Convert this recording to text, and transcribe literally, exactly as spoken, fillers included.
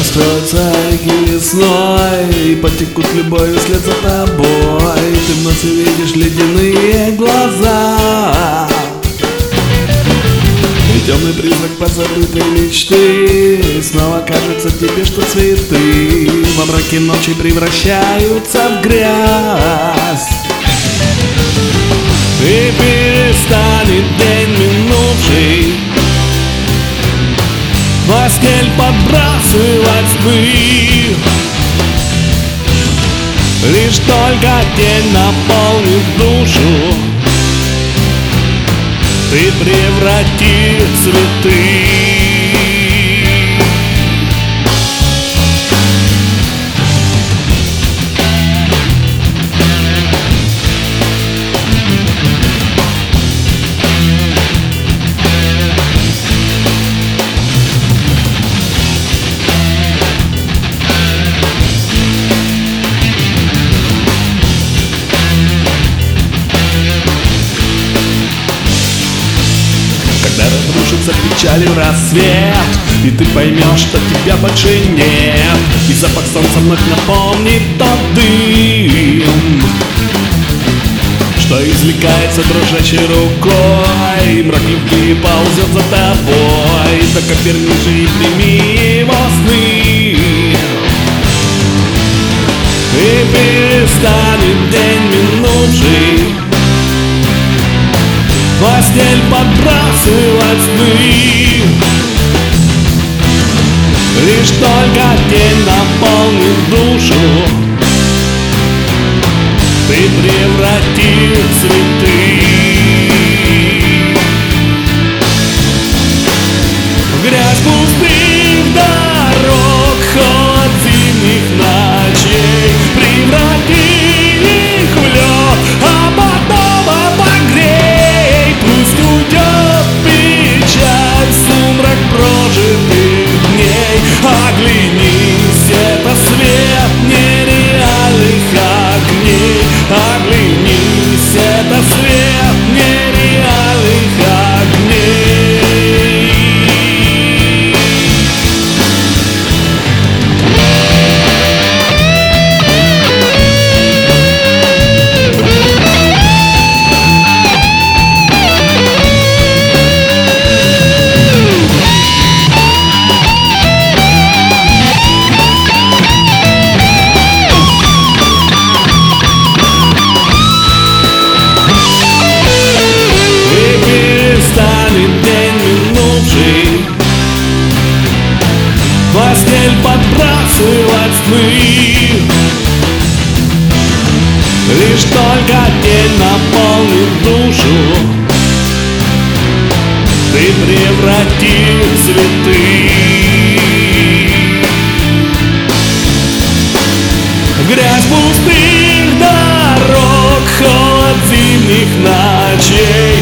Раскроются реки весной и потекут любовью вслед за тобой. Ты вновь увидишь ледяные глаза и темный призрак позабытой мечты. Снова кажется тебе, что цветы во мраке ночи превращаются в грязь. И перестанет день минувший в постель подбрасывать сны. Лишь только день наполнит душу, ты преврати в цветы. Разрушится печалью рассвет, и ты поймешь, что тебя больше нет. И запах солнца вновь напомнит тот дым, что извлекается дрожащей рукой. Мрак любви ползет за тобой, так обернись же и прими его сны. И перестанет день минувший в постель подбрасывать сны. Лишь только день наполнит душу, ты преврати в цветы. В грязь пустых дорог, холод зимних ночей, преврати их в лед, а потом обогрей. Пусть уйдет печаль, сумрак прожитых дней. Оглянись, это свет нереальных огней. Оглянись, это свет нереальных огней. В постель подбрасывать сны. Лишь только день наполнит душу, ты преврати в цветы. В грязь пустых дорог, холод зимних ночей,